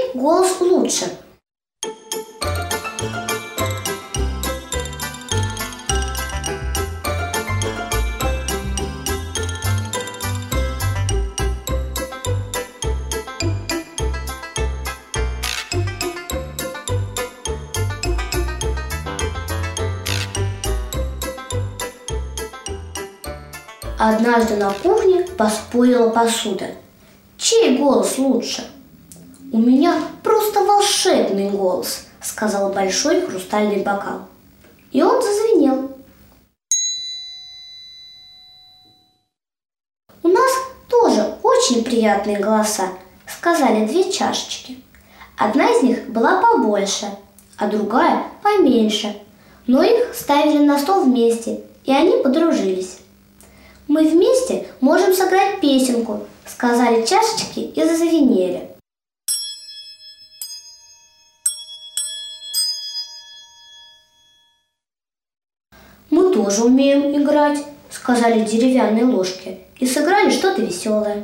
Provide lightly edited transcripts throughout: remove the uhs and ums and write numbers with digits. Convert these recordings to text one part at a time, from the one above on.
чей голос лучше? Однажды на кухне поспорила посуда. Чей голос лучше? «У меня просто волшебный голос», — сказал большой хрустальный бокал. И он зазвенел. «У нас тоже очень приятные голоса», — сказали две чашечки. Одна из них была побольше, а другая поменьше. Но их ставили на стол вместе, и они подружились. «Мы вместе можем сыграть песенку», — сказали чашечки и зазвенели. «Мы тоже умеем играть», — сказали деревянные ложки и сыграли что-то веселое.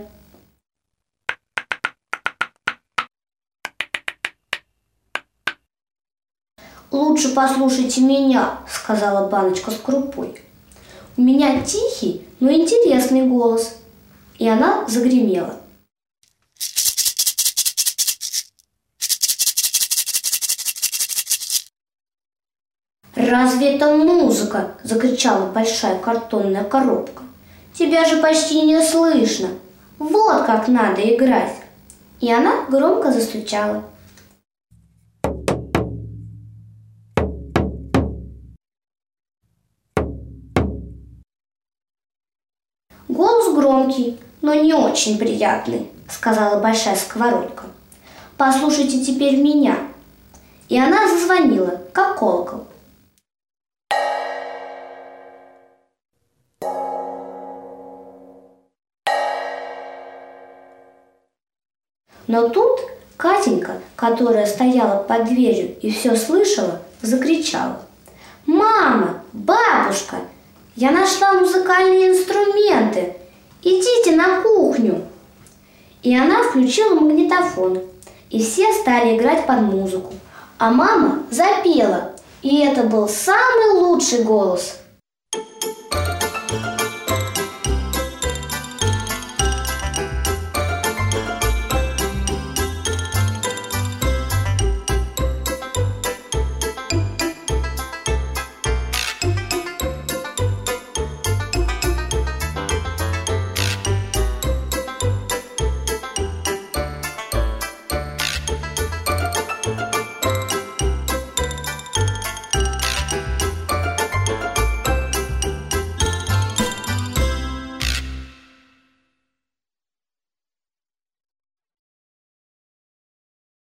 «Лучше послушайте меня», — сказала баночка с крупой. «У меня тихий, но интересный голос». И она загремела. «Разве это музыка?» – закричала большая картонная коробка. «Тебя же почти не слышно. Вот как надо играть». И она громко застучала. «Голос громкий, но не очень приятный», — сказала большая сковородка. «Послушайте теперь меня». И она зазвонила, как колокол. Но тут Катенька, которая стояла под дверью и все слышала, закричала: «Мама! Бабушка! Я нашла музыкальные инструменты! Идите на кухню!» И она включила магнитофон, и все стали играть под музыку. А мама запела, и это был самый лучший голос.